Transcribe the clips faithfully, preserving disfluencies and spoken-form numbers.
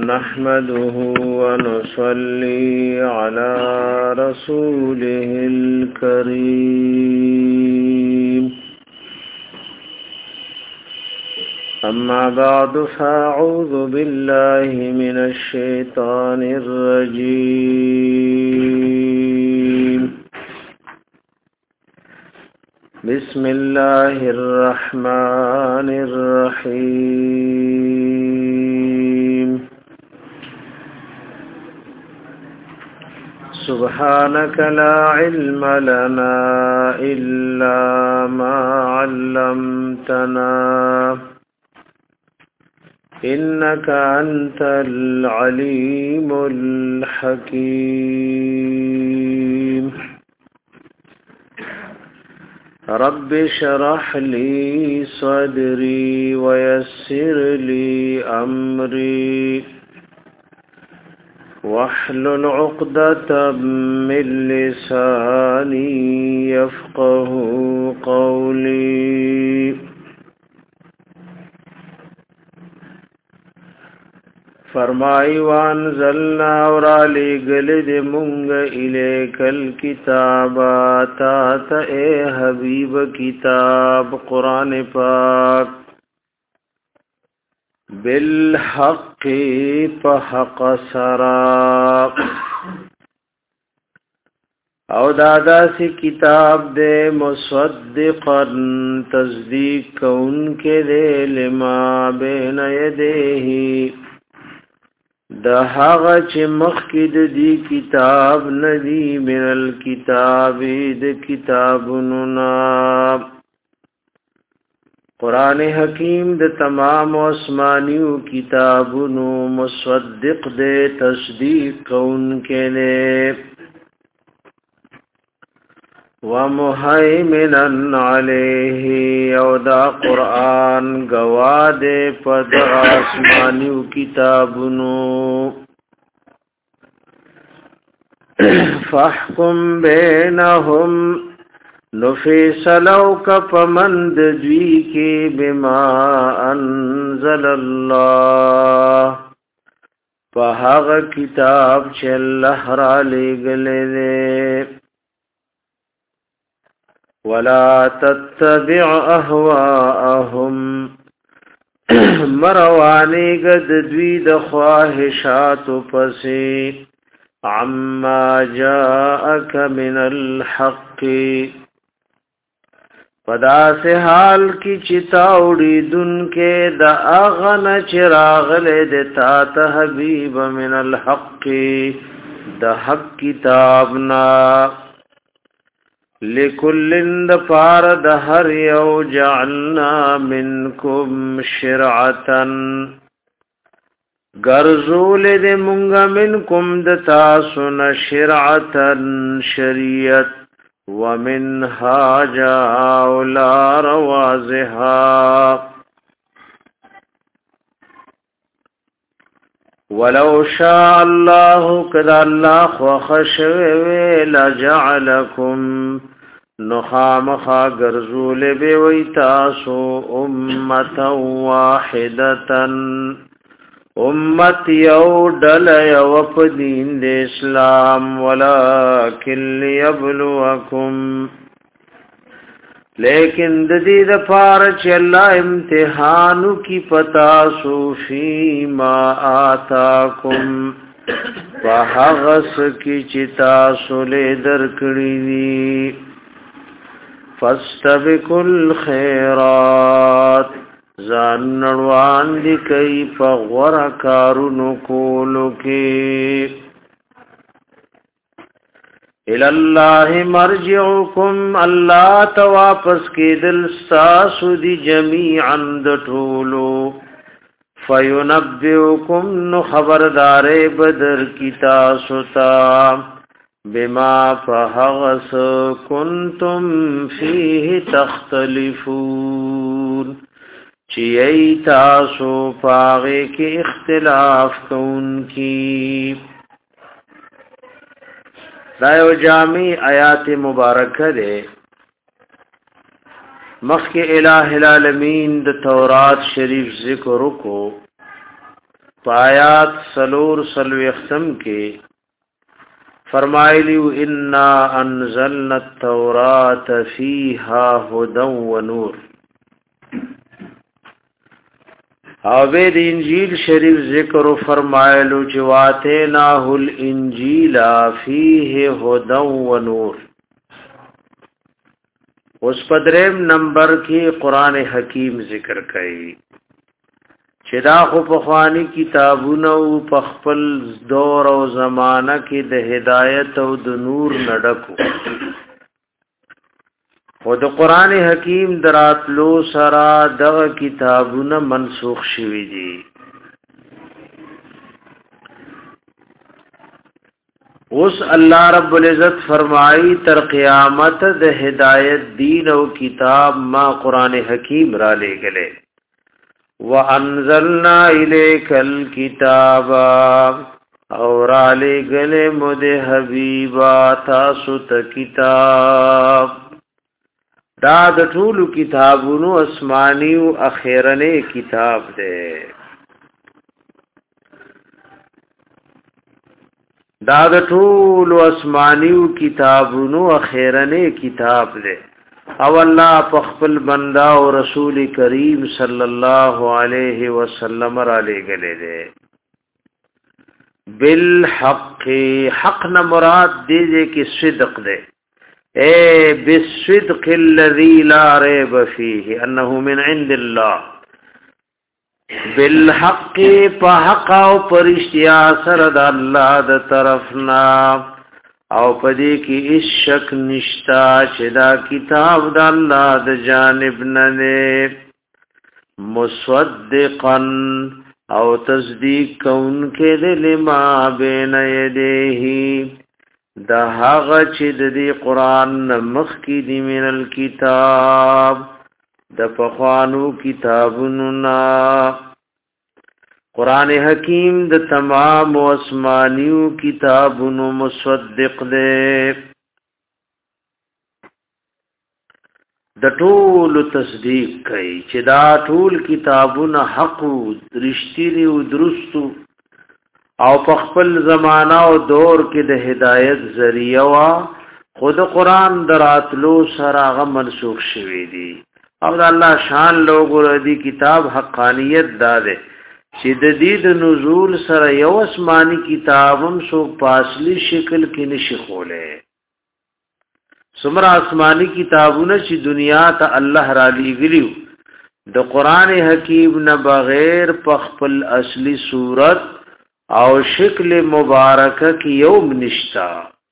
نحمده ونصلي على رسوله الكريم أما بعد فأعوذ بالله من الشيطان الرجيم بسم الله الرحمن الرحيم سبحانك لا علم لنا إلا ما علمتنا إنك أنت العليم الحكيم رب اشرح لي صدري ويسر لي أمري واحلل عقدة من لساني يفقه قولي فرمائی وانزلنا اورالی گلد منگ الیک الکتاب آتات اے حبیب کتاب قرآن پاک بالحق پحق سرا او دادا سی کتاب دے مصدقا تصدیق کون کے دے لما بین یدیہی دا هغه چې مخکې د دې کتاب ندی من الكتاب د کتابونو نا قرآن حکیم د تمام آسمانیو کتابونو مصدق دے تصدیق کون کے لے ومحیمنا علیہ او دا قرآن گواد پد آسمانیو کتابنو فاحکم بینہم نفیسلو کپمند دوی کی بما انزل اللہ پہاغ کتاب چل را لے گلے دے ولا تتبع اهواءهم مروانی گد دوی د خواہشات پسی عما جاءك من الحق پدا سے حال کی چتاوڑی دن کے دا اغن چراغل دتا تحبیب من الحق دا حق کتابنا لکل دفار دهر یو جعلنا منکم شرعتن گرزول دے منگا منکم دتاسن شرعتن شریعت ومنهاجا اولا روازها ولو شاء الله کذا الله وخشوه لجعلكم نخامخا گرزول بی ویتاسو امتا واحدتا امت یو ڈل یو پا دین دے اسلام ولیکن لیبلوکم لیکن ددی دفارچ اللہ امتحانو کی پتاسو فیما آتاکم فحغس کی چتاسو لے درکڑی دی فاستبقوا الخيرات زان نړوان دي کوي په غوړه کارونو کولو کې الى الله مرجعكم الله تواپس کېدل تاسو دي جميعا د ټولو فينبئكم نو خبردارې بدر کی تاسو ته بما فهغس کنتم فيه تختلفون چی ای تاسو پاغے کی اختلاف کون کی دایو جامع آیات مبارکہ دے مخک الہ العالمین د تورات شریف ذکر کو پایات سلور سلو اختم کے فرمائلیو انا انزلنا التورات فیہا ہدى و نور او بید انجیل شریف ذکر فرمائلو چواتیناہ الانجیل فیہ ہدى و نور. اس پدریم نمبر کی قرآن حکیم ذکر کئی چې دا خو پخوانی کتابونه او په خپل دور او زمانہ کې د هدایت او د نور نډکو او د قران حکیم دراتلو سره دغه کتابونه منسوخ شوي دي. اوس الله رب العزت فرمایي تر قیامت د هدایت دین او کتاب ما قران حکیم را لېګلې وَأَنزَلْنَا إِلَيْكَ الْكِتَابَ اور علی گلے مد حبیبا تاسو ته کتاب دا د ټول کتابونو آسمانی او اخیرنه کتاب ده. دا د ټول آسمانی او کتابونو اخیرنه کتاب ده او الله په خپل بندا او رسول کریم صلی الله علیه وسلم را لګلې ده بالحق. حق نه مراد دې کې صدق ده اے بالصدق الذي لا ريب فيه انه من عند الله. بالحق په حق او پرشتیا سره د الله د طرفنا او پدې کې هیڅ شک نشتا چې دا کتاب د الله د جانب نه دی مصدقا او تصدیق کوونکې د لما بین یدیه د هغه چې د دې قران مخ کې دی من الكتاب د پخوانو کتابونو نه. قرآن حکیم د تمام آسمانیو کتابونو مصدق دے د ټول تصدیق کوي چې دا ټول کتابونه حق او رښتینی او درست او په خپل زمانہ او دور کې د هدایت ذریعہ وا خود قرآن دراتلو سره هغه منسوخ شوی دی او د الله شان لوګو ردی کتاب حقانیت داده چې د دې د نزول سره یو آسمانی کتابم سو پاسلی شکل کې نشي خوله. سمرا آسمانی کتابونه چې دنیا ته الله را لېږلیو د قران حکیم نه بغیر په خپل اصلي صورت او شکل مبارکه کې یوم نشتا.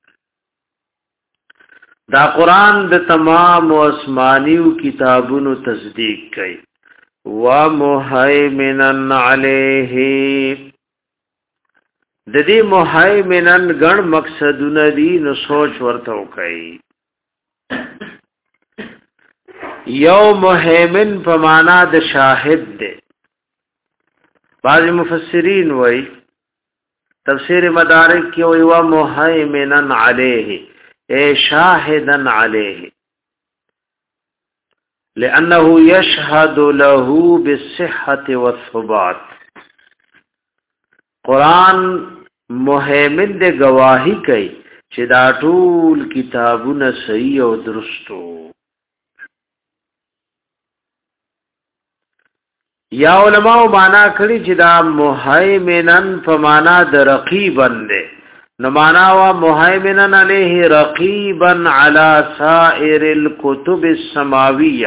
دا قران د تمام آسمانیو کتابونو تصدیق کوي وَمُهَيْمِنًا عَلَيْهِ. د دې مهیمنن ګڼ مقصدونه دي نو سوچ ورته وکړي. یو مهیمن په معنا د شاهد دی. بعض مفسرین وایي تفسیر مدارک کې وایي وَمُهَيْمِنًا عَلَيْهِ اے شاهدًا عَلَيْهِ لأنه يشهد له بالصحة والثبات. قرآن مهیمن دے گواہی کوي چې دا ټول کتابونه صحیح او درستو. یا علماء معنا کړي چې دا مهیمنن په معنا د رقیبن دی نو معنا وا مهیمنن علیه رقیبا علی سائر الكتب السماویہ.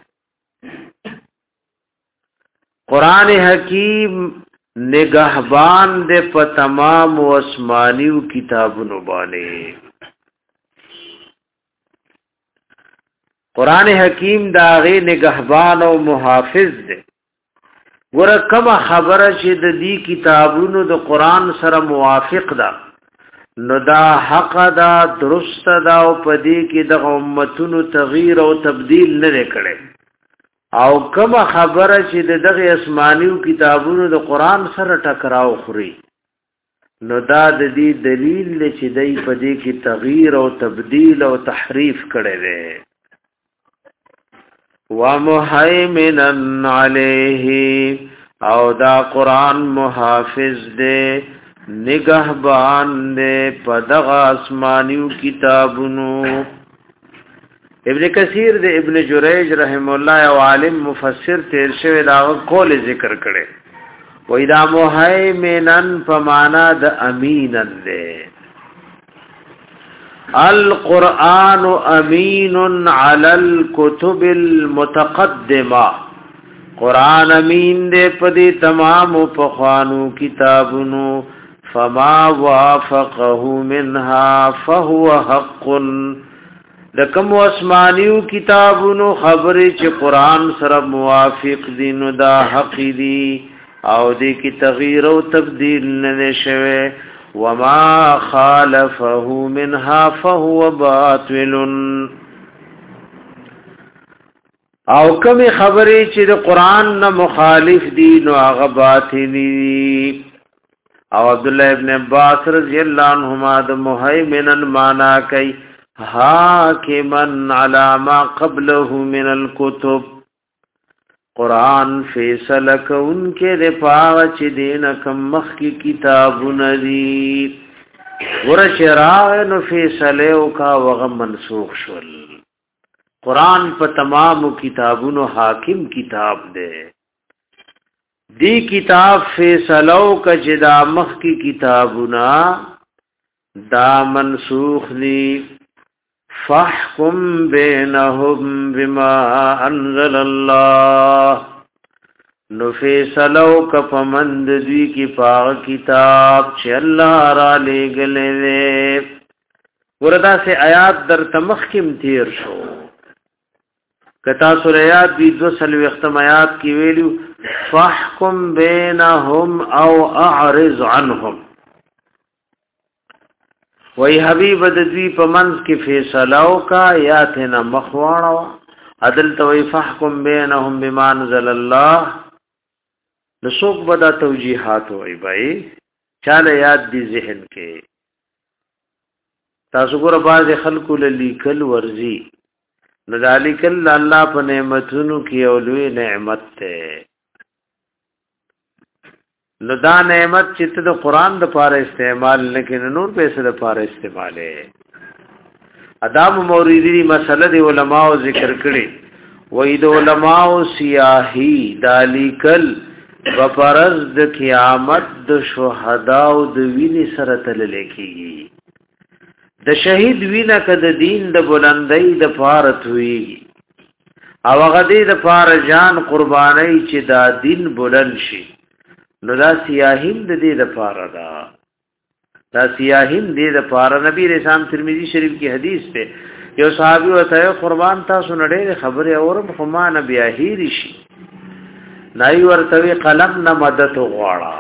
قرآن حکیم نگہبان دے په تمام آسمانیو کتابونو باندې. قرآن حکیم داغه نگہبان او محافظ دے. ګوره کومه خبره چې د دې کتابونو د قرآن سره موافق ده نو دا حق دا درست دا او پدې کې د امتونو تغییر او تبديل نه کړي او کومه خبره چې دغه آسمانیو کتابونو د قرآن سره ټکراو خوري نو دا د دې دلیل دی چې دای پدې کې تغییر او تبديل او تحریف کړي دي. وَمُهَيْمِنًا عَلَيْهِ او دا قرآن محافظ دے نگہبان دے پدغ آسمانیو کتابونو. ابن کثیر دے ابن جریج رحم اللہ او عالم مفسر تیر شوی دا قول ذکر کرے و اذا مهیمنن فمانا د امینن دے. القرآن امین علی الكتب المتقدمہ قرآن امین دے پدی تمام پخوانو کتابونو فما وافقه منها فهو حق. دکم اسمانیو کتابونو خبری چی قرآن سره موافق دی نو دا حق دی او دی کی تغییر و تبدیل ننشوه وما خالفه منها فهو باطل. او کمی خبری چی دا قرآن نا مخالف دی نو آغا باطلی. او عبداللہ ابن عباس رضی اللہ عنہما دا محیمنن مانا کئی حاکمن علی ما قبله من الكتب قرآن فیصلہ کون کے دے پاغ چی دینکم مخ کی کتابون دی ورچ راغن فیصلیو کا وغم منسوخ شول. قرآن پا تمام کتابون حاکم کتاب دے. دی کتاب فیصلو کا جدا مخ کی کتابونا دا منسوخ دی. فاحکم بینہم بما انزل اللہ نو فیصلو کا پمند دوی کی پاغ کتاب چھ اللہ را لے گلے دے. وردا سے آیات در تمخکم تیر شو کتا سوریات بی دو سلوی اختم آیات کی ویلیو فاحکم بینہم او اعرض عنہم وی حبیب ددوی پا منز کی فیصلو کا یا تینا مخوانو عدل توی فحکم بینہم بما انزل اللہ نسوک بدا توجیحات ہوئی بھائی چال یاد دی ذہن کے تاسو ګور باز خلقو لیکل ورزی نذالکل اللہ پا نعمتونو کی اولوی نعمت تے نو دا نعمت چیت دا قرآن دا پارا استعمال لیکن نور پیسے دا پارا استعمال ہے. ادام موریدی دی مسئلہ دی علماء ذکر کرے وی دا علماء سیاہی دا لیکل بپرز دا قیامت دا شہداء دا وینی سرطل لیکی گی. دا شہید وینا که دا دین دا بلندی دا پارت ہوئی او غدی دا پار جان قربانی چی دا دین بلند شی نو دا سیاہیم دا دی دا پارا دا دا سیاہیم دی دا پارا. نبی رسام ترمیزی شریف کی حدیث تے یو صحابی وطایو قربان تا سنڑے خبر اورم خما نبی آہیری شی نائی ورطوی قلم نا مدد غوارا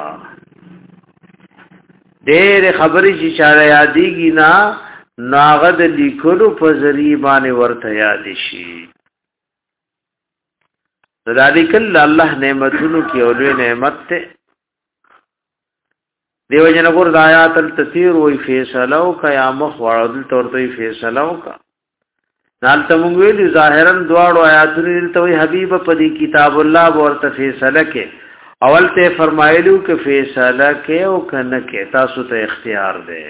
دیر خبری چی چارا یادی گی نا ناغد لیکلو پا ذریبان ورطا یادی شی. ذالکل اللہ نعمتونو کی اولوی نعمت تے دیو جنگور دایات التثیر وی فیصلو کا یا مخ وعدل طورتوی فیصلو کا نالتا منگویلی ظاہرن دوارو آیاتونی دلتوی حبیب پدی کتاب اللہ بورتا فیصلہ کے اول تے فرمائلو کہ فیصلہ کے او کنکے تاسو تا اختیار دے.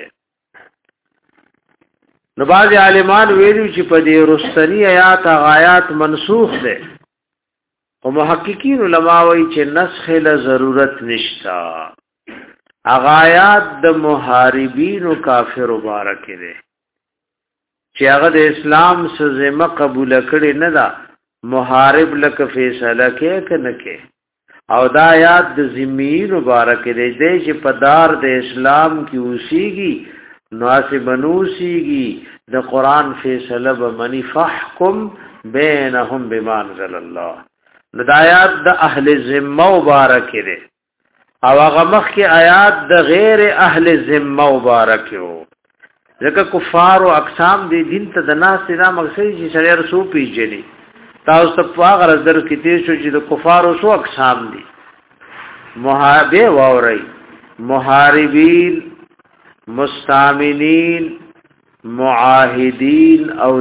نباز عالمان ویلو چی پدی رستنی آیات آغایات منسوخ دے و محققین علماء چه نسخ لضرورت نشتا. اغایات د محاربین و کافر مبارک دے چه اغا د اسلام سزمه قبول کړي نه دا محارب لک فیصله کې کنه او دا آیات د ذمین مبارک دے دے چې پدار د اسلام کی اوسیږي ناسب بنوسیږي د قران فیصله به منی فحکم بینهم بما انزل الله. ندایات د اهل ذمه مبارک دے او هغه مخ کې آیات د غیر اهل ذمه مبارک یو ځکه کفار او اقسام دي دین ته د ناس نه مقصد چې سره رسو پیژني تاسو په هغه در کې تیر شو چې د کفار او سو اقسام دي محابه ووري محاربین مستامنین معاهدین او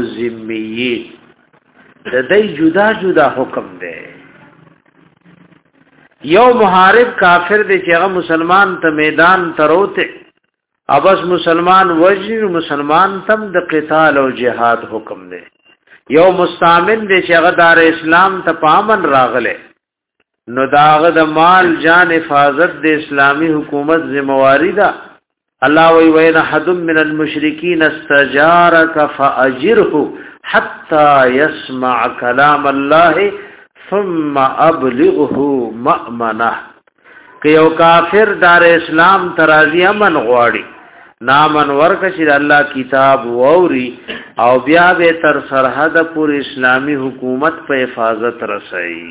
ذمیین د دې جدا جدا حکم دی. یو محارب کافر دی چې هغه مسلمان ته میدان تروته ابس مسلمان وجر مسلمان تم د قتال او جهاد حکم دی یو مستامن دی چې هغه دار اسلام ته پامن راغله نو داغه د مال جان حفاظت د اسلامی حکومت ذمہواری ده الله وی وین حد من المشرکین استجارک فاجره حتى يسمع كلام الله ثم ابلغه مأمنه که یو کافر دار اسلام ترازی امن غواړي نامن ورکه چې الله کتاب ووري او بیا به تر سرحد پور اسلامی حکومت په حفاظت رسي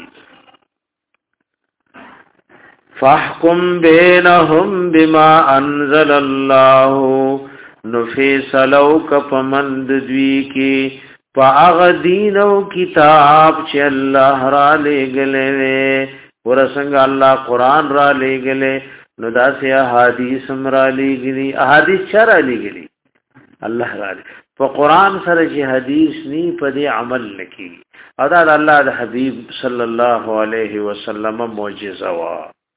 فاحكم بينهم بما انزل الله نفیسلو کپمند دوی کی پاغ دینو کتاب چې الله را لګلې ورسنګ الله قران را لګلې نو داسې احادیث را لګلې احادیث چر لګلې الله را لګلې په قران سره چې حدیث ني په دې عمل نکي او دا الله د حبيب صلی الله علیه وسلم معجزه وا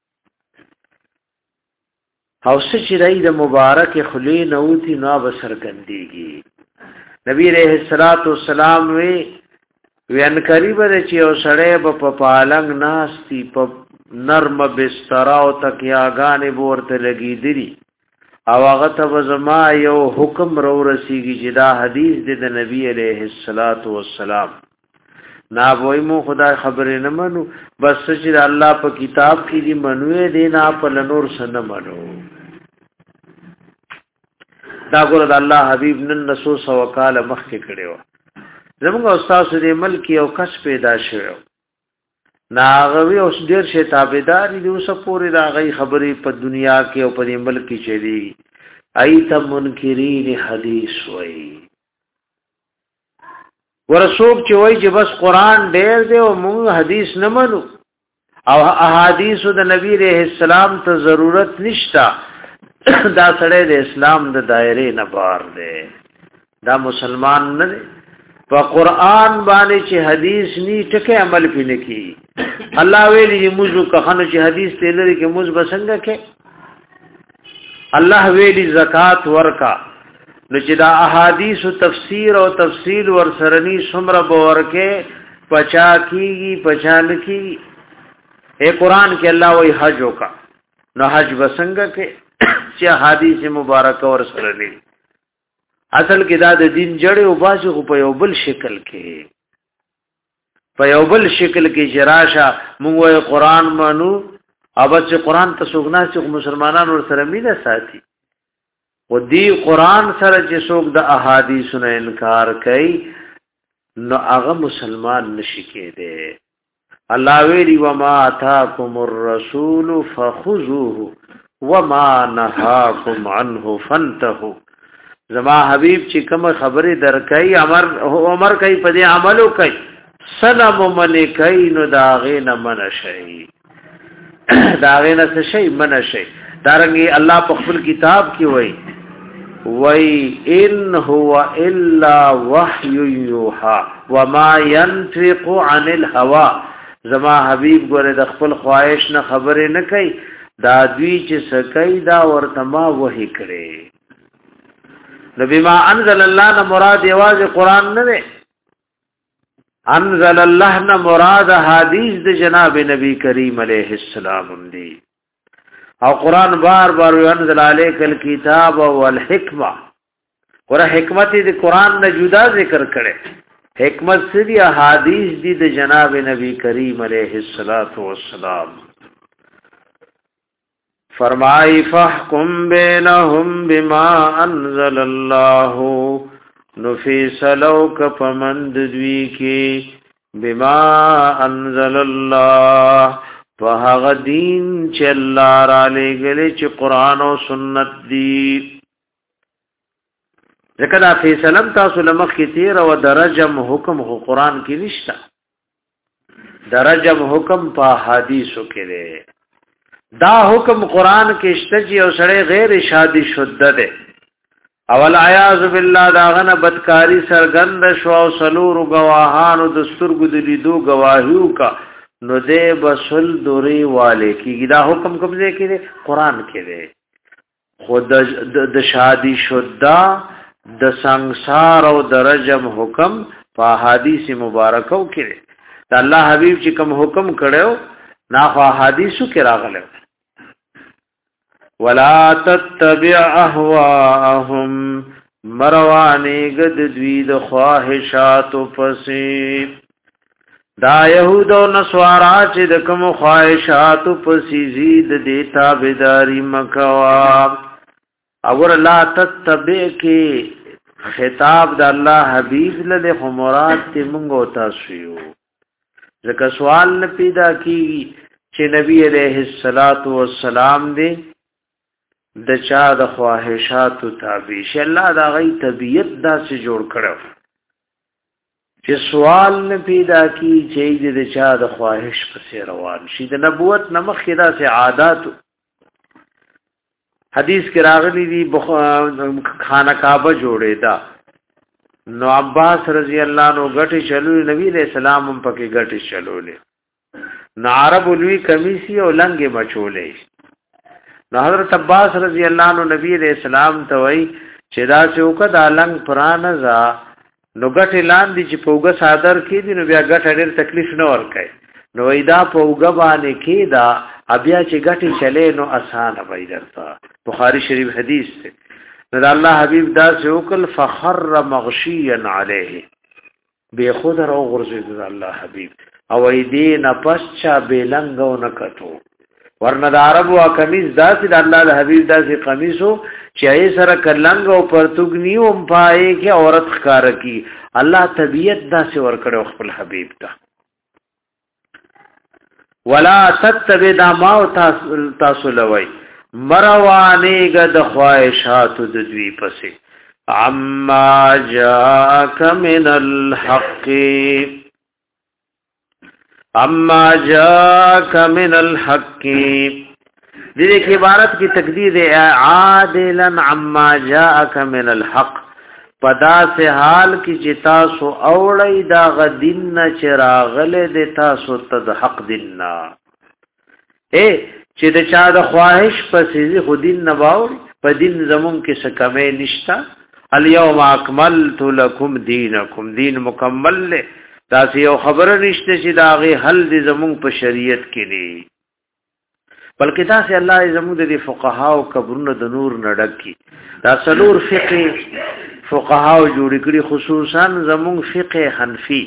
او سچ رای د مبارک خلی نوتی نو بسر گندیږي نبی رحمت الصلات والسلام وی وین قریب د چې او سړی په پالنګ ناشتي په نرم بستر او تکیاګانې ورته لګیدلی او هغه ته زما یو حکم رو رسیږي چې دا حدیث د نبی علیہ الصلات والسلام نا وای مو خدای خبرې نه منو بس چې الله په کتاب کې دی منوي دی نه په لنور سن منو دا ګور د الله حبيب نن نسو سو وکاله مخ کې کړو زموږ استاد دې ملک یو کس پیدا شوی ناغوی اوس ډیر شه تابعدار دي اوس پوری دا غي خبرې په دنیا کې او په ملک کې چلی ایت منکرین حدیث وای ورسوک چې وای چې بس قران ډیر دی او موږ حدیث نه منو او احادیث د نبی رحمت السلام ته ضرورت نشتا دا سړی د اسلام د دایره نه بار دی دا مسلمان نه دی په قران باندې چې حدیث ني ټکه عمل پینې کی الله ویلي موږ کخنو چې حدیث ته لري کې موږ بسنګ کې الله ویلي زکات ورکا نو چې دا احادیث او تفسیر او تفصیل ور سرنی سمره بورکه پچا کیږي پچان کی اے قران کې الله وی حج وکا نو حج بسنګ کې چې حدیث مبارک ور سرنی اصل کې دا د دین جړې او باسي په یو بل شکل کې په یو بل شکل کې جراشه موږ قرآن مانو اوبه چې قرآن ته سوګنا چې مسلمانانو سره مینه ساتي او دی قرآن سره چې څوک د احادیث نه انکار کوي نو هغه مسلمان نشي کېده الله ویلی وما اتاکم الرسول فخذوه وما نهاکم عنه فانتهوا زما حبیب چې کوم خبره درکای امر عمر کوي په دې عملو کوي سلام ملکای نو داغه نه منشي داغه نه شي منشي دارنګي الله په خپل کتاب کې وای وای ان هو الا وحی یوحى وما ينطق عن الهوى زما حبیب ګوره د خپل خواهش نه خبره نه کوي دا دوی چې سکای دا ورته ما وحی کړي نبی ما انزل الله نه مراد یواز قران نه ده انزل الله نه مراد حدیث د جناب نبی کریم علیہ السلام دی او قران بار بار انزل علیک الکتاب والحکمه ور حکمت د قران نه جدا ذکر کړي حکمت سری احادیث دی د جناب نبی کریم علیہ الصلوۃ والسلام فرمائی فحکم بینہم بما انزل اللہ نفیسلو کپمند دوی کی بما انزل اللہ فہغ دین چی اللہ را لے گلے چی قرآن و سنت دی ذکر فیصلم تاسو لمخ کی تیر و درجم حکم قرآن کی نشتا درجم حکم پا حدیثو کرے دا حکم قرآن کې شته چې او سړی غیر شادي شده ده اول عیاذ بالله دا غنه بدکاری سرګند شو او سلور گواهانو د سترګو د لیدو گواهیو کا نو دې بسل دوری والے کیږي دا حکم کوم ځای کې دی قران کې دی خود د شادي شدا د ਸੰسار او د رجم حکم په حدیث مبارکو کې دی دا الله حبیب چې کوم حکم کړو نا خو حدیثو کې راغلی ولا تتبع اهواهم مروانی گد دوی د خواهشات پسې دا يهود او نصارا چې د کوم خواهشات پسې زید دیتا بيداری مکوا اور لا تتبع کې خطاب د الله حبيب له مراد ته مونږ تاسو یو ځکه سوال نه پیدا کی چې نبی عليه الصلاة والسلام دې د چا د خواهشات تابع شي الله دا غي طبيعت دا سي جوړ کړو چې سوال نه پیدا کی چې د چا د خواهش پسې روان شي د نبوت نمخ دا سي عادت حدیث کې راغلي دي خانه کعبه جوړې دا نو عباس رضی الله عنه غټي چلو نبی عليه السلام هم پکې غټي چلولې نو عرب لوی کمیسي او لنګي مچولې نو حضرت عباس رضی الله عنه نبی علیہ السلام ته وای چې دا چوک د لنګ پرانزا نو غټ اعلان دي چې پوګه صادر کړي نو بیا غټ ډېر تکلیف نه ورکای نو ایدا پوګه باندې کېدا بیا چې غټي چلے نو آسان وای درته بخاری شریف حدیث ده نو الله حبیب دا چوکل فخر مغشیا علیه به خود را غرزه الله حبیب او ایدی نه پسچا بلنګو نه کټو ورنه د عربو قمیص داسې د الله د حبیب داسې قمیصو چې ای سره کلنګ او پرتګنی او پای کې عورت ښکار کی الله طبیعت داسې ور کړو خپل حبیب ته ولا تتبع ما تاسو لوي مروانه غد خواهشات د دوی پسې عما جاءك من الحق اما جاءك من الحق دې کې عبارت کی تقدیر عادلا عما جاءك من الحق پدا سے حال کی جتا سو اوړی دا غدین چراغله د تاسو ته حق دیننا اے چې د چا د خواهش پسې خودین نباو په دین زمون کې څه کمې نشتا اليوم اکملت لكم دینکم دین مکمل له تاسو یو خبره نشته چې داغه حل دې زمون په شریعت کې دی بلکې تاسو الله زمون د فقها او قبرونو د نور نډکی دا څلور فقه فقها او جوړ کړي خصوصا زمون فقه حنفي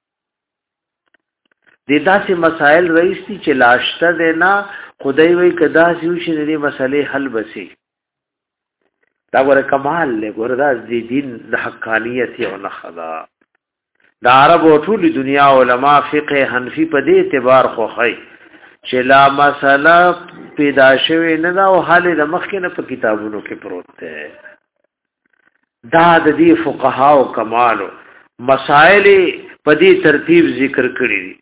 د داسې مسائل رئیس دي چې لاشته ده نه خدای وی کدا سيو چې دې مسلې حل بسي دا ور کمال له ګوردا د دین د حقانیت او نخدا د عرب او ټول دنیا علما فقه حنفي په دې اعتبار خوخی چې لا مسله پیدا شوی نه دا او حال د مخکنه په کتابونو کې پروت ده دا د دې فقها او کمالو مسائل په دې ترتیب ذکر کړی دي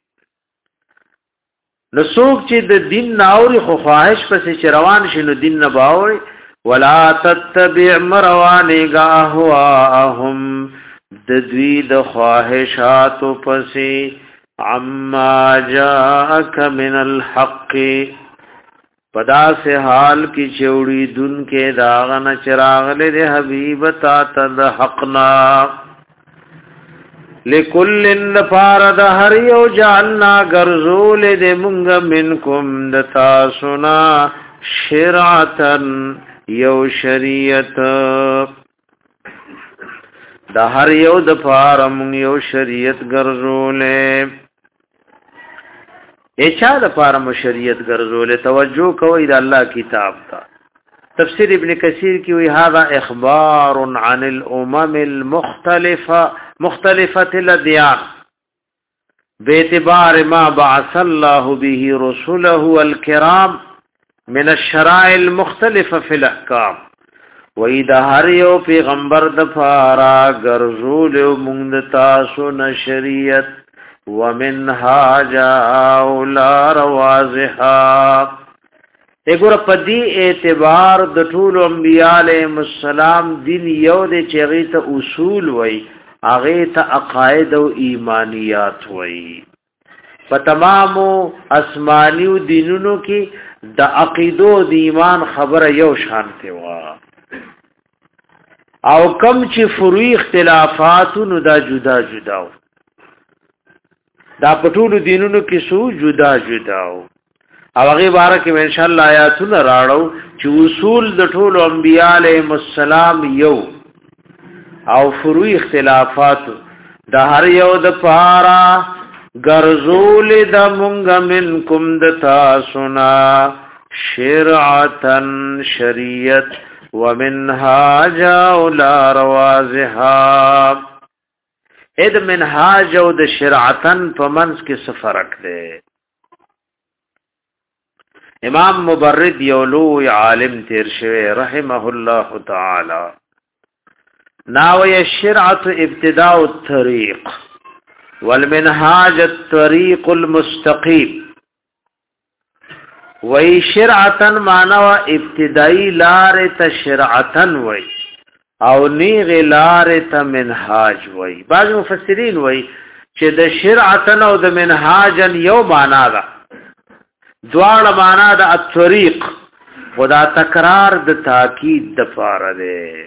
نو څوک چې د دین ناوري خو خواهش پسې روان شي نو دین نه باوري ولا تتبع مروانه غاهواهم د دوی د خواهشات پسې عما جاءك من الحق پدا سے حال کی چوڑی دن کے داغن چراغ لے دے حبیب تا تد حقنا لکل نفارد ہر یو جعلنا گرزول دے منگ منکم دتا سنا شرعتا یو شریعت دا هر یو د فارم یو شریعت ګرځولې اچھا د فارم شریعت ګرځولې توجه کوئ د الله کتاب ته تفسیر ابن کثیر کی وی هذا اخبار عن الامم المختلفه مختلفه الاديان باعتبار ما بعث الله به رسله الكرام من الشرائع المختلفه في الاحکام وی دا هر یو پیغمبر د فارا ګرځول مونږ تاسو نه شریعت ومنها جاء لا واضحا دغه په دې اعتبار د ټول انبیاء علیهم السلام دین یو د چغې ته اصول وای هغه ته عقاید او ایمانیات وای په تمامو آسمانیو دینونو کې د عقیدو د ایمان خبره یو شانته وا او کم چې فروعي اختلافاتونو دا جدا جدا و دا په ټولو دینونو کې سو جدا جدا و او هغه بارک ان شاء الله آیاتونه راړو چې اصول د ټولو انبیاء علیهم السلام یو او فروعي اختلافات د هر یو د پارا غرزول د مونږ منکم د تاسونا شرعتن شریعت ومنهاج اولا روازها اذ منهاج او د شرعتن په منځ کې څه فرق دی امام مبرد یولو عالم تیر شوی رحمه الله تعالی ناوی الشرعت ابتداء الطریق والمنهاج الطریق المستقیم وی شرعتن معنی ابتدائی لار تا شرعتن وی او نیغ لار تا منهاج وی بعض مفسرین وی چې د شرعتن او د منهاجن یو معنی ده دوار معنا د الطریق خدا تکرار د تاکید د فار ده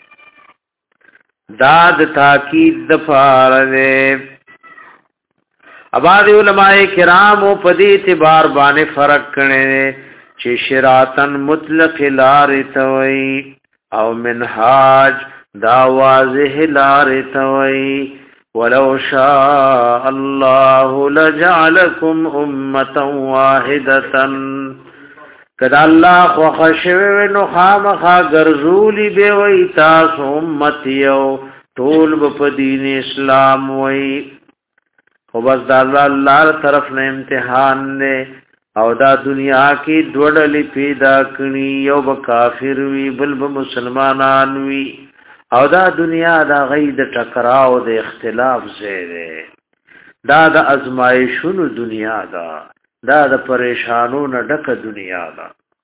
دا د تاکید د فار ده اباد علماء کرام په دې اعتبار باندې فرق کړي چې شراتن مطلق لار توي او منهاج دا واضح لار توي ولو شاء الله لجعلكم امه واحده کدا الله خو خشوي نو خامخا ګرځولي به وي تاسو امت یو ټول په دین اسلام وي خو بس دا الله طرف نه امتحان نه او دا دنیا کې دوړلې پیدا کړی یو به کافر وي بل به مسلمانان وي او دا دنیا دا غید ټکراو د اختلاف زیره دا د ازمایښونو دنیا دا دا د پریشانو نه ډکه دنیا دا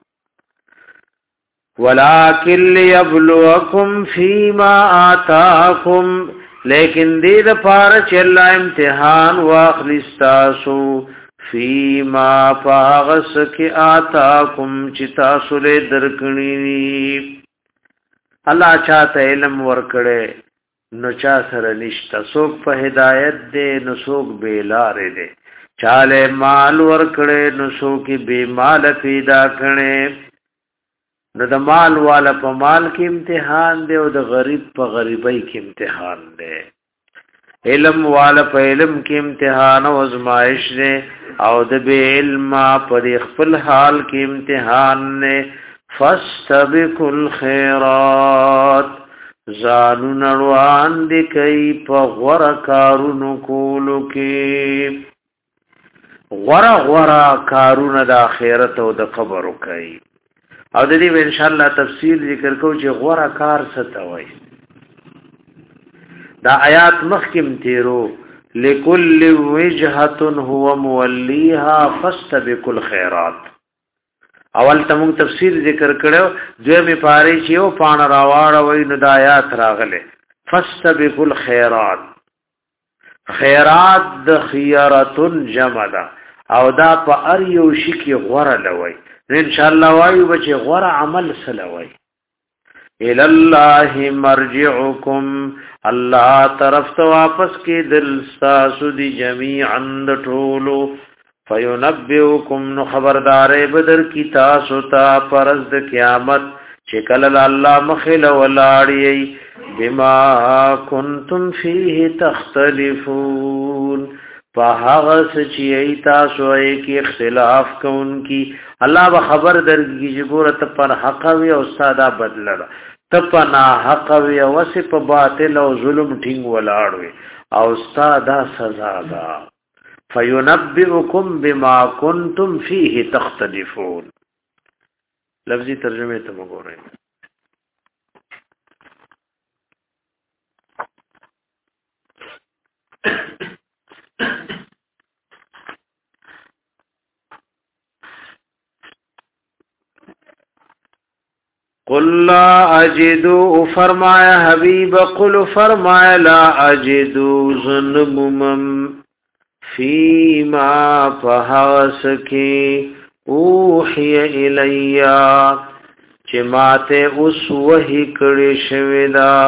ولکن ليبلوکم فیما آتاکم لیکن دې د پاره چې الله امتحان واخلي تاسو فیما پاغس کی آتاکم چې تاسو له درکړي الله چاته علم ورکړي نو چا سره نشتا څوک په هدایت دې نو څوک بیلاره دې چاله مال ورکړي نو څوک بے مال پیدا کړي نو د مال والا په مال کې امتحان دی او د غریب په غریبۍ کې امتحان دی علم والا په علم کې امتحان او ازمائش دی او د بے علم په خپل حال کې امتحان دی فاستبقوا الخيرات زانو نړوان دي کوي په غوړه کارونو کولو کې غوړه غوړه کارونه د آخرت او د قبر کوي او د دې ان شاء الله تفصیل ذکر کوو چې غوړه کار څه ته وایي دا آیات مخکم تیرو لكل وجهه هو موليها فاستبقوا الخيرات اول تمون تفسیر ذکر کړو دوی پاره چې یو پان راواړه وای نو د آیات راغله فاستبقوا الخيرات خیرات د خيارات جمع ده او دا په ار یو شي کې غوړه لوي ان شاء الله وایو بچي غوړه عمل سلوي الى الله مرجعكم الله طرف ته واپس کې دل تاسو دي جميعا د ټولو فینبئکم نو خبردارې بدر کی تاسو ته پرز د قیامت چې کله الله مخل ولاړی بما کنتم فیه تختلفون فهغه چې تاسو یې کې اختلاف کوونکی الله به خبر درګي چې ګوره ته پر حق وي او ساده بدلل ته په نا حق وي او په باطل او ظلم ټینګ ولاړ وي او ساده سزا ده فینبئکم بما کنتم فیه تختلفون لفظی ترجمه ته وګورئ قل لا اجدو فرمایا حبیب قل فرمایا لا اجدو ظنمم فیما فحاسکی اوحی الیا چه ماتے اس وحی کڑی شویدا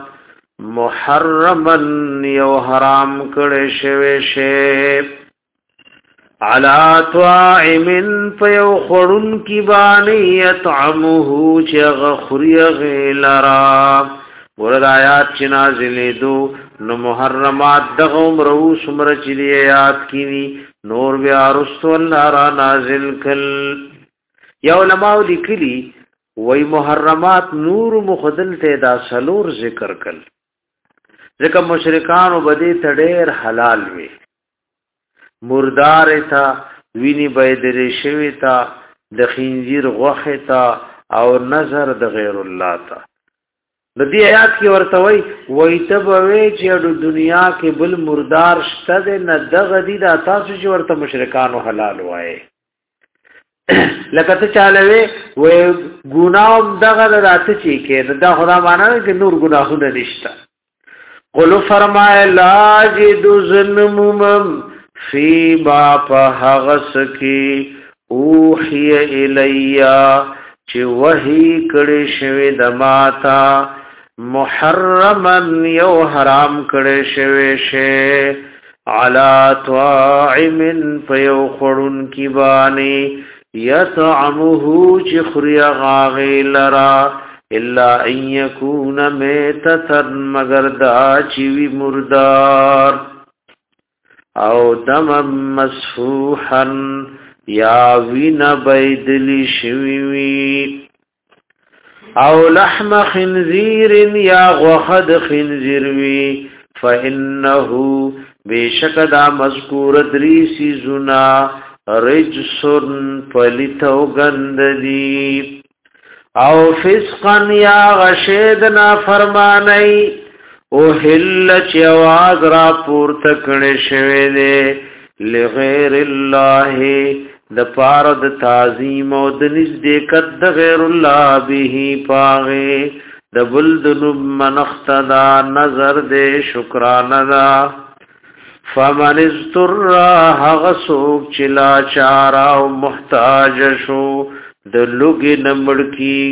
محرمن یو حرام کڑی شوی شیب علا طاعم فیو خورن کی بانی یطعمہو چه غخوری غیلرا ورد آیات چه نازلی دو نو محرمات دغم روس مرچلی آیات کیوی نور بیا رستو اللہ را نازل کل یا علماء لکلی وی محرمات نور مخدل تیدا سلور ذکر کل ذکر مشرکان و بدی تڑیر حلال وی مردار تا وینی بیدر شوی تا د خنزیر غوخ تا او نظر د غیر الله تا د دې آیات کې ورته وای وای تبوي چې د دنیا کې بل مردار شته نه دغه دي د تاسو چې ورته مشرکانو حلال وای لکه ته چالوي وای ګناوم دغه راته چې کې دا خدا معنا چې نور ګناهونه نشته قل فرمای لا جد ظلمم فی ما فحغس کی اوحی الیا چې وحی کړي شوی د ماتا محرمن یو حرام کړي شوی شی علا طاعم فیو خورن کی بانی یطعمه چې خوري غاغی لرا الا ان یکون میتتن مگر دا چې وی مردار او دم مسفوحا یا وین بیدلی شویوی او لحم خنزیر یا غخد خنزیروی فإنه بیشک دا مذکور دریسی زنا رجسن پلیتو گنددی او فسقا یا غشیدنا فرمانی او حل چی آواز را پورتکن شویده لغیر الله د پاره د تعظیم او د نزدېکت د غیر الله به پاغه د بلد منختدا نظر دې شکرانه دا فمن استر هغسوک چلا چارا او محتاج شو د لوګي نمړ کی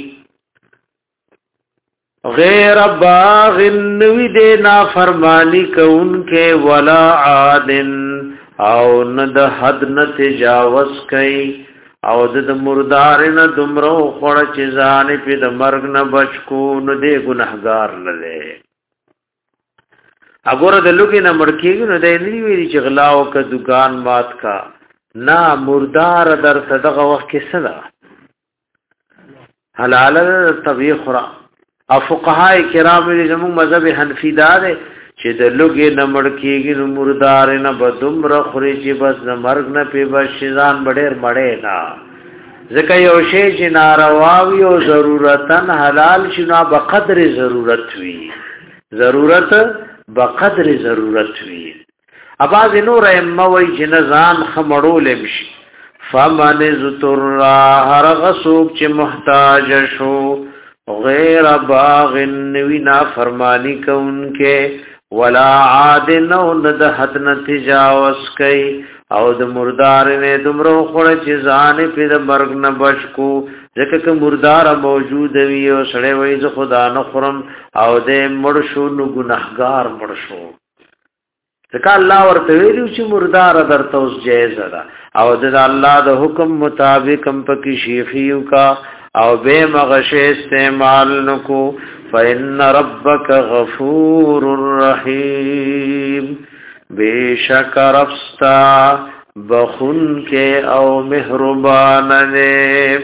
غیر باغ نوی دے نافرمانی کونکے ولا عادن او ند حد نه تجاوز کئ او د مردار نه دمرو خړ چې ځان په د مرګ نه بچکو نو دې ګناهګار نه دی اګوره د لوګي نه مړکیږي نو دې نه ویلي چې غلا او ک دکان مات کا نا مردار در صدقه وخت کې صدا حلال طبيخ خورا او فقهای کرام دې زموږ مذهب حنفی دار چې د لوګي نه مړکیږي نو مردار نه بدوم را خوري چې بس نه مرګ نه پی بس شیزان بډیر مړې نه ځکه یو شی چې ناروا وي او ضرورتن حلال شنه په قدر ضرورت وي ضرورت په قدر ضرورت وي اباز نور ایموي چې نزان خمړول مشي فمن ذتر هر غسوب چې محتاج شو غیر باغ نوینا فرمانی کونکے ولا عاد نو ند حد نتجاوز کئی او د مردار نے دمرو خور چیزان پی د مرگ نبشکو ذکر که مردار موجود وی او سڑے وی ز خدا نخورم او دے مرشو نو گناہگار مرشو ذکر اللہ ورطویلیو چی مردار در توس جیز دا او د اللہ د حکم مطابق کم پکی شیخیو کا او بے مغش استعمال نکو فإن ربک غفور الرحیم بے شک رفستا بخن کے او مہربان نے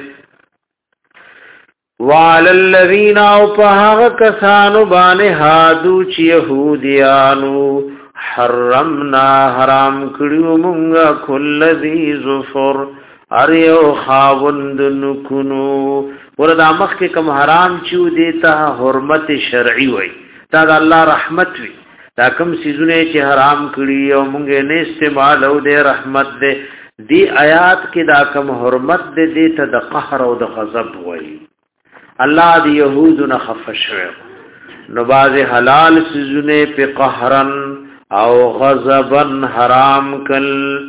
وعلى الذین او پہاغ کسانو بانے ہادو چی یہودیانو حرمنا حرام کریو منگا کل ذی ظفر اریو خاوند نکنو وردا مخ کې کم حرام چو دیتا حرمت شرعی وای دا د الله رحمت وی دا کم سيزونه چې حرام کړی او مونږه نه استعمال او د رحمت دې دی آیات کې دا کم حرمت دې دې ته د قهر او د غضب وای الله د يهود نه خفش نو باز حلال سيزونه په قهرن او غضبا حرام کل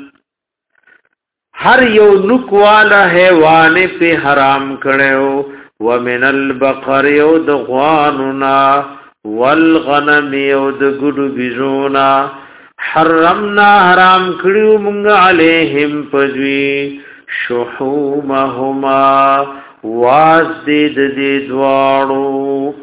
هر یو نکوالا حیوان پی حرام کړو ومن البقر یو د غوانونا والغنم یو د ګډو بيزونا حرمنا حرام کړو مونږ علیهم پدوی شحومهما واز دې دې دواړو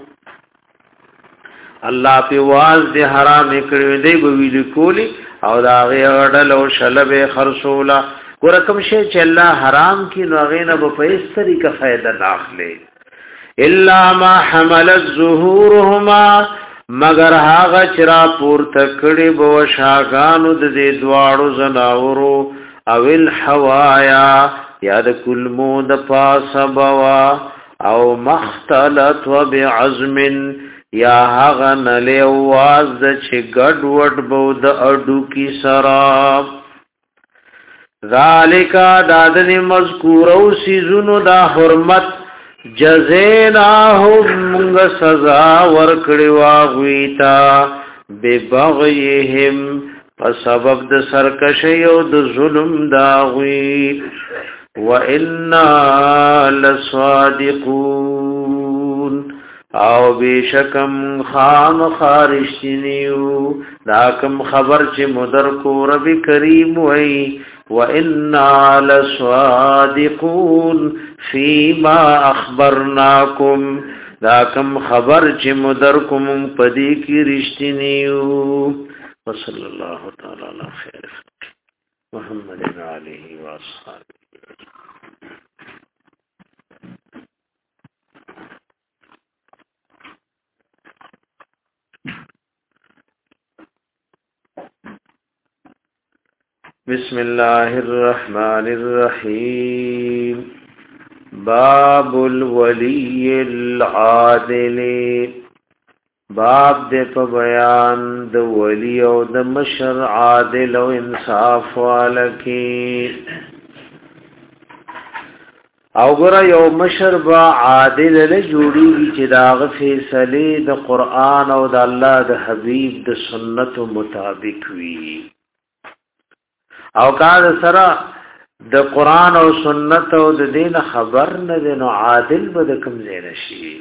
الله په واز دې حرام کړو دې ویل کولی او دا غړل او شلب خرصولا ورکم شی چې الله حرام کی نو غینه په هیڅ طریقه فائدہ ناخلي الا ما حملت ظهورهما مگر هاغه چرا پور تکړي بو شاګانو د دې دواړو زناورو او الحوایا یاد کل مود پاسبوا او مختلط وبعزم یا هاغه نله واز د چې ګډ وډ بود اډو کی سراب ذالک دادن مذکور او سیزونو دا حرمت جزیناهم منگ سزا ورکڑی واغویتا ببغیهم پا سبب د سرکشی او د ظلم داغوی وَإِنَّا لَصَادِقُونَ او بیشکم خام خارشتنیو داکم خبر چه مدر کو رب کریم وی وَإِنَّا لَصَادِقُونَ فِيمَا أَخْبَرْنَاكُمْ داکم خبر چه مدر کم پدی کی رشتنیو وصلی اللہ تعالی علی خیر محمد علیہ وآصحابہ بسم الله الرحمن الرحيم باب الولي العادل باب دې په بیان د ولی او د مشر عادل او انصاف والکی او ګره یو مشر با عادل له جوړي چې داغه فیصله د قران او د الله د حبيب د سنت مطابق وي او کار سره د قران او سنت او د دین خبر نه دینو عادل به د کوم ځای نشي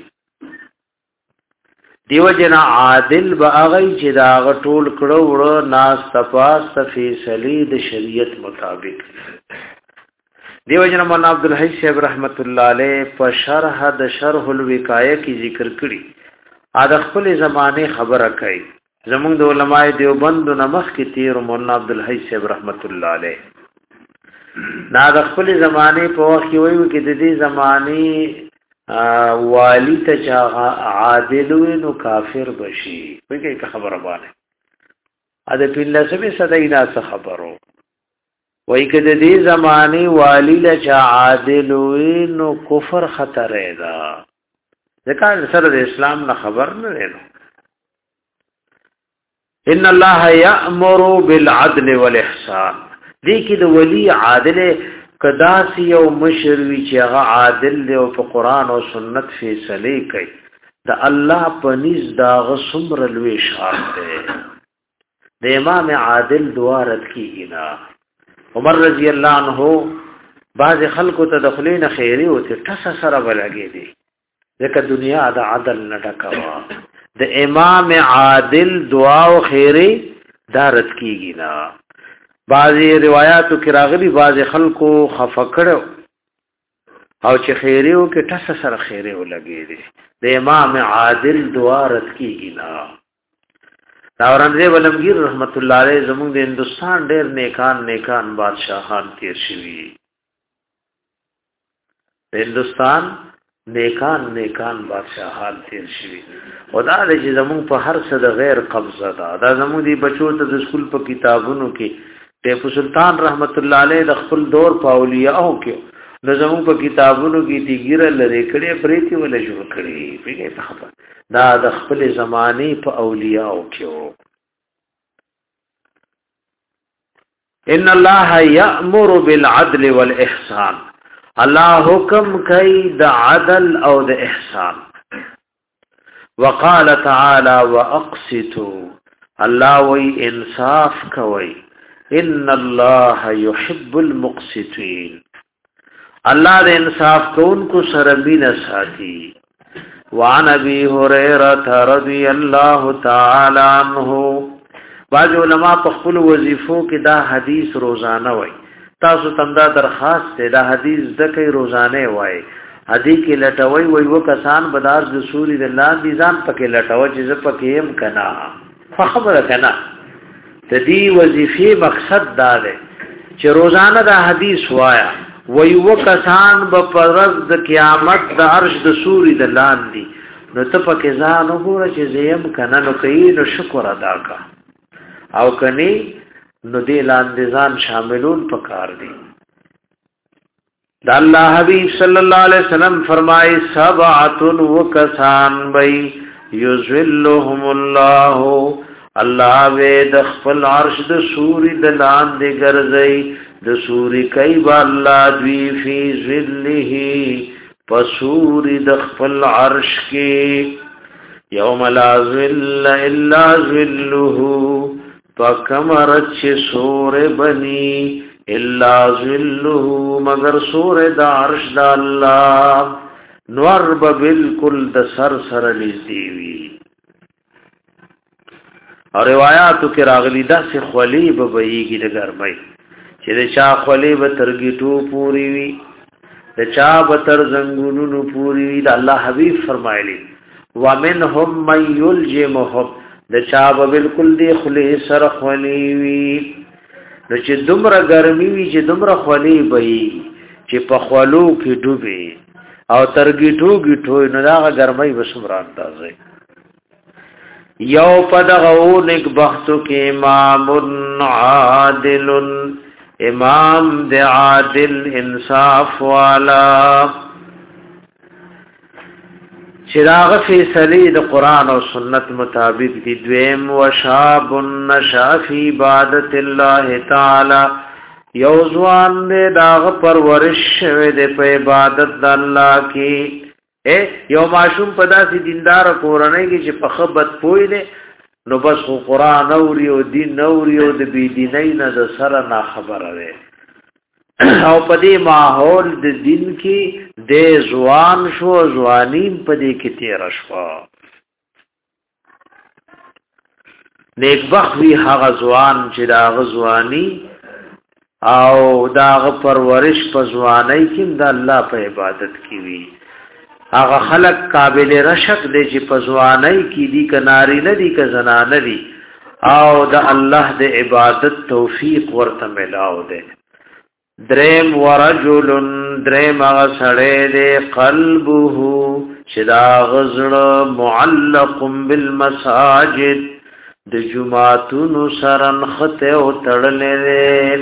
دیو جنا عادل به هغه چې دا غټول کړو ور ناس تپاس فیصله د شریعت مطابق دیو جنا مولانا عبدالحی صاحب رحمت الله علیه په شرح د شرح الوقایه کی ذکر کړي ا د خپل زمانه خبره کوي زمونږ د علماء دیوبند نمخ کې تیر مولانا عبدالحی صاحب رحمت الله علیه نا د خپل زمانه په وخت کې وایو کې د دې زمانه والی ته چا عادل نو کافر بشي وایي که خبره باندې ا د پنځمه صدای نه خبرو وایي کې د دې زمانه والی له چا عادل نو کفر خطر ده ځکه سره د اسلام نه خبر نه لري ان الله یأمر بالعدل والاحسان دې کې د ولی عادل کداسی او مشروی چې هغه عادل دی او په قران او سنت فیصله کوي د الله په نس دا غسمر لوي شان دی د امام عادل دعا رد کیږي نا عمر رضی الله عنه بعض خلکو تدخلین خیری او ته ټس سره ولګي دي ځکه دنیا د عدل نه ډکوا د امام عادل دعا او خیری دارت کیږي نا بعضی روایاتو کې راغلي بعضی خلکو خفکړو او چې خیریو کې ټس سره خیریو لګي دي د امام عادل دعا رد کیږي نا دا اورنګزیب علمگیر رحمت الله علیه زموږ د هندستان ډېر نیکان نیکان بادشاہان تیر شوي د هندستان نیکان نیکان بادشاہان تیر شوي او دا چې زموږ په هر څه د غیر قبضه ده دا زموږ دی بچو ته د سکول په کتابونو کې ټیپو سلطان رحمت الله علیه د خپل دور په اولیاء کې د زموږ په کتابونو کې دیګره لري کړي پریتی ولا جوړ کړي پیګه په خبر دا د خپل زمانه په اولیاء کې ان الله یأمر بالعدل والاحسان الله حکم کوي د عدل او د احسان وقال تعالی واقسطوا الله وی انصاف کوي ان الله يحب المقسطين الله د انصاف کوونکو سره مینه ساتي. وعن ابي هريره رضي الله تعالى عنه باج علماء په خپل وظیفو کې دا حدیث روزانه وای. تاسو تم دا درخواست ته دا حدیث د کوي روزانه وای. حدیث کې لټوي وای و کسان بدار د سوري د لاندې ځان پکې لټوي چې ز پکې هم کنا فخبر کنا. د دې وظیفې مقصد دا دی چې روزانه دا حدیث وایا وای و کسان به پرز د قیامت د عرش د سوري د لاندې نو ته پکې ځان وګوره چې زیم کنا نو کوي نو شکر ادا کا او کني نو دې لاندې ځان شاملون پکار دي. د الله حبیب صلی الله علیه وسلم فرمای سبعه وکسان بی یذلهم الله الله و د خپل عرش د سوري د لاندې ګرځي د سوري کای با الله دوی فی ظله پسوري د خپل عرش کې یوم لا ظل الا ظله فکمرت سور بنی الا ظله مگر سور د عرش د الله نور بالکل د سر سر لذیوی. اور روایاتو کې راغلی دا سه خلی به ویږي د ګرمۍ چې د چا خلی به ترګیټو پوری وي د چا به تر زنګونونو پوری وي. د الله حبیب فرمایلی ومنهم من یلجمهم د چا به بالکل دی خلی سر خلی وي نو چې دومره ګرمي وي چې دومره خلی وي چې په خلو کې ډوبي او ترګیټو گیټو نو دا ګرمۍ وسمران تازه. یو پدغو نک بختو کې امام عادل امام د عادل انصاف والا چراغ فیصله د قران او سنت مطابق دي. دویم وشاب النشا فی عبادت الله تعالی یو ځوان دې داغ پرورش شوه د په عبادت د الله کې اے یو معصوم پداسي دیندار کورنۍ کې چې په خبرت پوي دي نو بس قرآن اوري او دین اوري او د بی دیني نه د سره نه خبره ده او په دې ماحول د دین کې د ځوان شو ځوانین په دې کې تیر شو. نیکبخت وی هغه ځوان چې دا غزوانی او دا غ پرورش په ځوانۍ کې د الله په عبادت کې وی. هغه خلق قابل رشک دی چې په ځوانۍ کې دي کناری نه دي که زنانه دي او د الله د عبادت توفیق ورته ملاو دی. دریم ورجل دریم هغه سړی دی قلبه چې دا غزړه معلق بالمساجد د جمعتونو سره نخته او تړلې دی.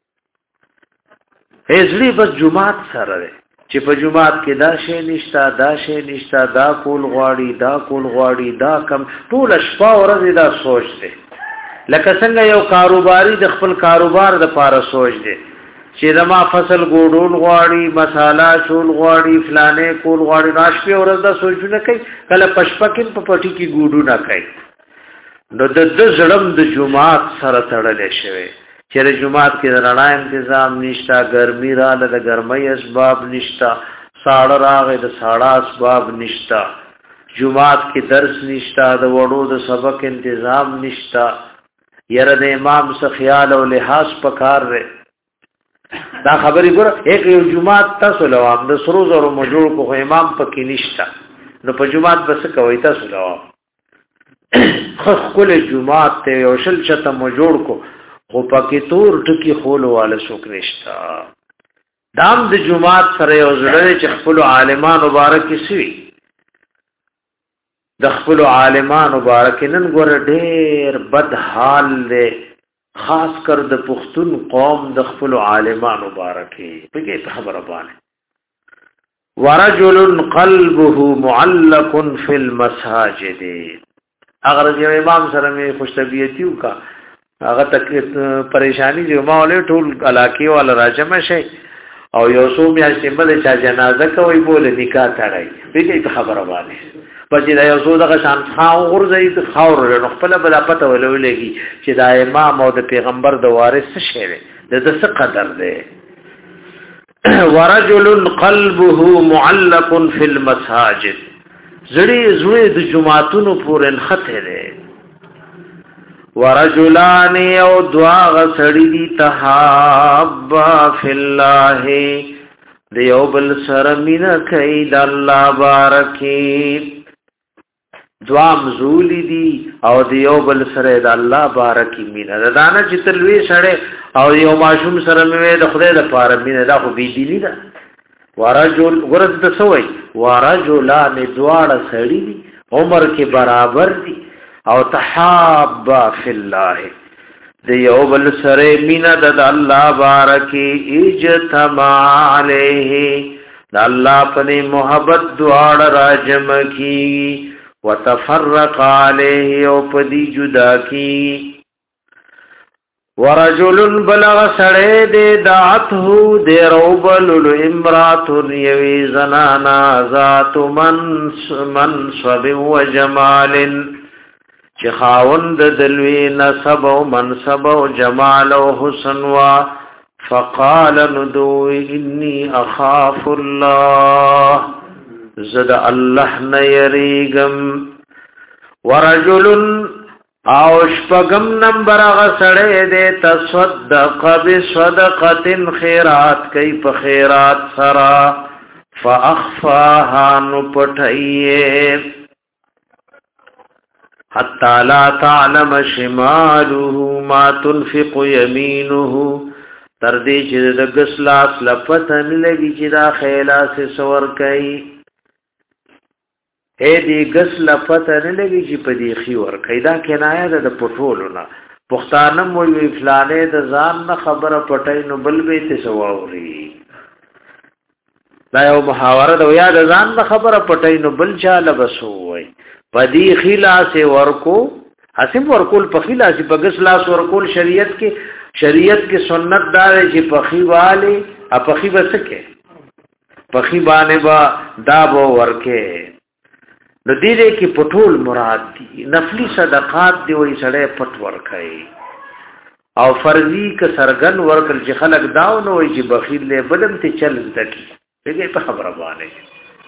هیڅ بس جمعات سره دی چې په جمعات کې دا شی نشتا دا شی نشتا دا کول غواړي دا کول غواړي دا کم ټول شپه ورځ دا سوچ دی. لکه څنګه یو کاروباری د خپل کاروبار د پاره سوچ دی چې زما فصل ګوډول غواړي مساله شول غواړي فلانه کول غواړي راش په ورځ دا سوچونه کوي کله پشپکین په پټي کې ګوډو نه کوي. نو د د زړم د جمعات سره تړلې شوی چې د جمعات کې رڼا تنظیم نشتا ګرمي را د ګرمۍ اسباب نشتا ساړه راغې د ساړه اسباب نشتا جمعات کې درس نشتا د وړو د سبق تنظیم نشتا یره د امام څخه خیال او لحاظ پکار رې. دا خبرې ګور یک یو جمعات تاسو لوام د سروز او مجوړ کو امام پکې نشتا نو په جمعات بس کوي تاسو لوام خو کله جمعات ته یو شل چته مجوړ کو خو پکې تور ټکی خول والا څوک نشتا. دام د جمعات سره یو ځړې چې خپل عالمان مبارک شي د خپل عالمان مبارک نن ګور ډېر بد حال دی خاص کر د پښتون قوم د خپل عالمان مبارک په کې خبره باندې. ورجل قلبه معلق فی المساجد اگر یو امام سره مې خوش طبیعتیو کا هغه تک پریشانی دی ما ولې ټول علاقه والا راجم شي او یو څو میاشتې بل چا جنازه کوي بوله نکاح تړای به کې خبره باندې پدې دا یو څو دغه شان خاو غرزې خاور نو خپل بل پته ولولېږي چې دا امام او د پیغمبر د وارث څه شی دی د څه قدر دی ورجل قلبه معلق في المساجد زړی زړی د جمعاتونو پورې نخته دی ورجلان او دعا غسړی دی تحابا فی الله دیو بل سره مینا کوي د الله بارکی دعا مزولی دی او دیو بل سره د الله بارکی مینا دانا چې تلوي سره او یو ماشوم سره مې د خدای د پاره مینا دا خو بي دي نه ورجل ورته د سوې ورجلان دواړه سړی دی عمر کې برابر دي او تحابا فی الله دیو بل سره مینا د الله بارکی اجتماع علیه د الله په محبت دواړه راجم کی وتفرق علیه او پدی جدا کی ورجل بلغ سړی د دعته د روبل امرات یوی زنانا ذات منصب و جمال چې خاوند دلوی نسب او منصب او جمال او حسن وا فقال ندو انی اخاف الله زد الله نه یریګم ورجل او شپغم نمبر غسړې دې تصدق بصدقه خیرات کای په خیرات سرا فاخفاها نو پټایې حتى لا تعلم شماله ما تنفق يمينه تر دې چې د غسلاس لپتن لګي چې دا خیلاس سور کوي اې دې غسل لپتن لګي چې په دې خي ور کوي دا کنایه ده د پټولونه پښتانه مو وی فلانه د ځان نه خبره پټای نو بل به ته سواوري دا یو محاوره ده یا د ځان نه خبره پټای نو بل چاله بسوي پدی خلاص ورکو حسب ورکول په خلاص په غسلاس ورکول شریعت کې شریعت کې سنت دار چې په خیواله په خی وسکه په خی باندې با دابو ورکه د دې دې کې پټول مراد دي نفلی صدقات دی وې سړې پټ ورکای او فرضی ک سرګن ورکل چې خلق داو نو چې بخیل له بلم ته چل دکی دغه په خبره باندې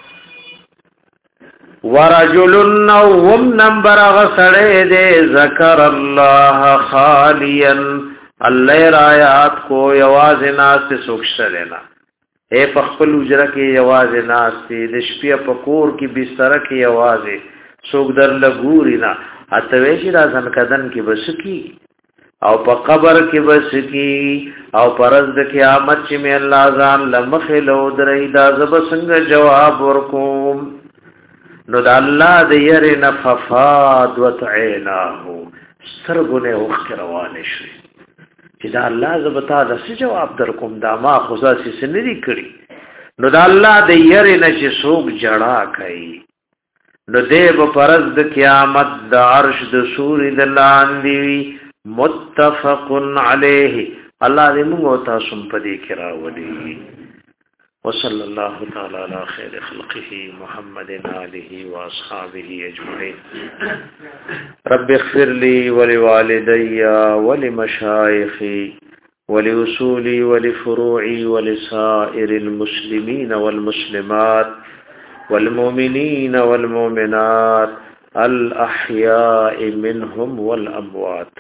ورجل وم نمبر غسړې دې ذکر الله خالیا الله رایات کو یواز ناس سوکشلینا اے پخپل اجره کې یواز ناس دې شپې په کور کې بستر کې یواز سوک در لګورینا اتوي چې راځن کدن کې بسکی او په قبر کې بسکی او پرز د قیامت چې مې الله ځان لمخه لو درې دا زب څنګه جواب ورکوم نو د الله د یری نففاد وتعیناه سرګونه وخت روان شي چې دا الله زبتا د څه جواب در کوم دا ما خصاصي سنري کړی نو د الله د یری نه چې څوک جړه کوي نو دې په پرز د قیامت د عرش د سوري د لاندې متفق علیه الله دې موږ تاسو په دې کې راوړي وصلى الله تعالى على خير خلقه محمد آله وأصحابه أجمعين رب اغفر لي ولوالدي ولمشايخي ولأصولي ولفروعي ولسائر المسلمين والمسلمات والمؤمنين والمؤمنات الأحياء منهم والأموات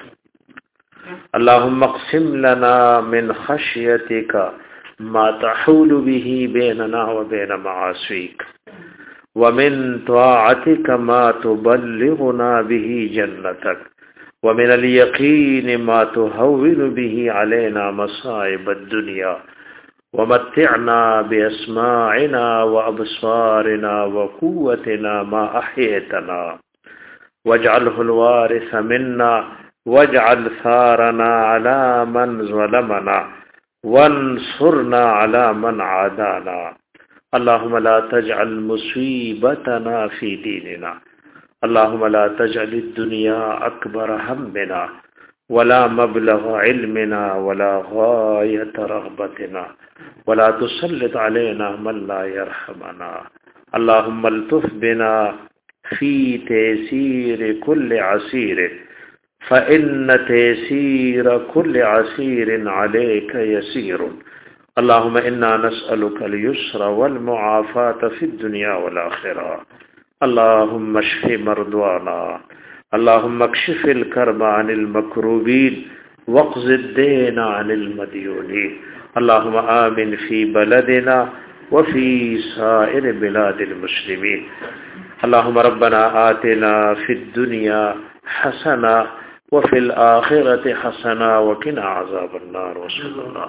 اللهم اقسم لنا من خشيتك ما تحول به بيننا وبين معاصيك ومن طاعتك ما تبلغنا به جنتك ومن اليقين ما تهون به علينا مصائب الدنيا ومتعنا بأسماعنا وأبصارنا وقوتنا ما أحيتنا واجعله الوارث منا واجعل ثارنا على من ظلمنا وانصرنا على من عادانا اللهم لا تجعل مصيبتنا في ديننا اللهم لا تجعل الدنيا أكبر همنا ولا مبلغ علمنا ولا غاية رغبتنا ولا تسلط علينا من لا يرحمنا اللهم الطف بنا في تيسير كل عسير فإن تيسير كل عسير عليك يسير اللهم إنا نسألك اليسر والمعافاة في الدنيا والآخرة اللهم اشف مرضانا اللهم اكشف الكرب عن المكروبين واقض الدين عن المديونين اللهم آمن في بلدنا وفي سائر بلاد المسلمين اللهم ربنا آتنا في الدنيا حسنة وفي الآخرة حسنة وقنا عذاب النار وصلى الله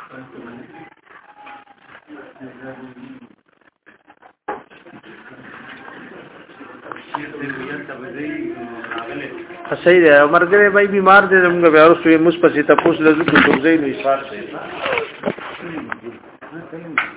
صحیح ہے مرګره بھائی بیمار دي موږ بیا ورسره مس پسې تاسو لږه کوزې نو ایثار